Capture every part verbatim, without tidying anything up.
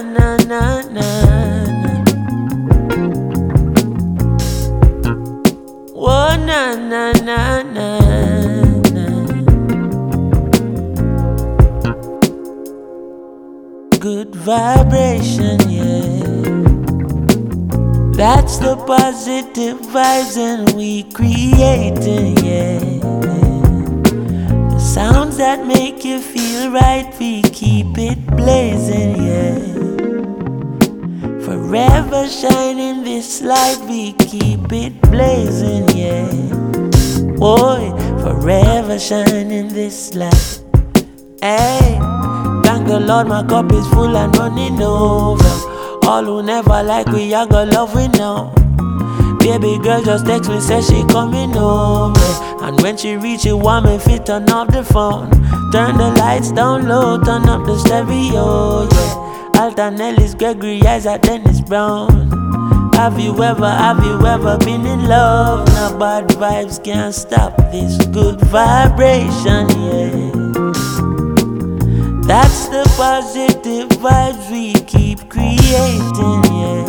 na na na. Oh na na na na na. Good vibration, yeah. That's the positive vibes and we creating, yeah. The sounds that make you feel right, we keep it blazing, yeah. Forever shining this light, we keep it blazing, yeah. Boy, forever shining this light. Hey, thank the Lord my cup is full and running over. All who never like we, I got love we know. Baby girl just text me, say she coming over. And when she reach it, want me fit turn off the phone. Turn the lights down low, turn up the stereo, yeah. Alton Ellis, Gregory Isaac, Dennis Brown. Have you ever, have you ever been in love? Now bad vibes can't stop this good vibration, yeah. That's the positive vibes we keep creating, yeah.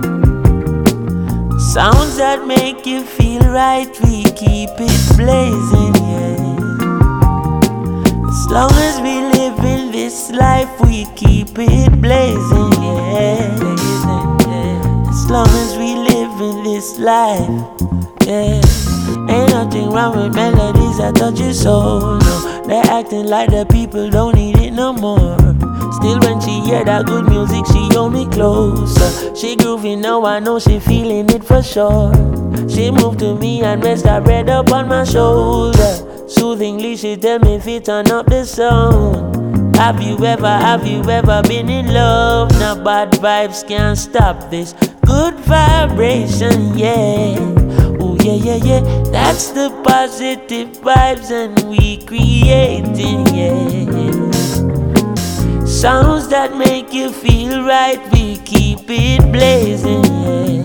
Sounds that make you feel right, we keep it blazing, yeah. As long as we live in this life, we keep it blazing, yeah. As long as we live in this life, yeah. Ain't nothing wrong with melodies that touch your soul, no. They're acting like the people don't need it no more. Still when she hear that good music, she hold me closer. She groovy now, I know she feeling it for sure. She moved to me and rest her head up on my shoulder. Soothingly she tell me if it turn up the sound. Have you ever, have you ever been in love? Now bad vibes can't stop this good vibration, yeah. Oh yeah, yeah, yeah. That's the positive vibes and we creating, yeah. Sounds that make you feel right, we keep it blazing, yeah.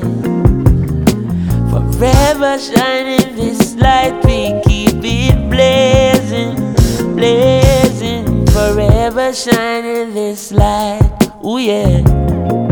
Forever shining this light, we keep it blazing, blazing. Forever shining this light, ooh yeah.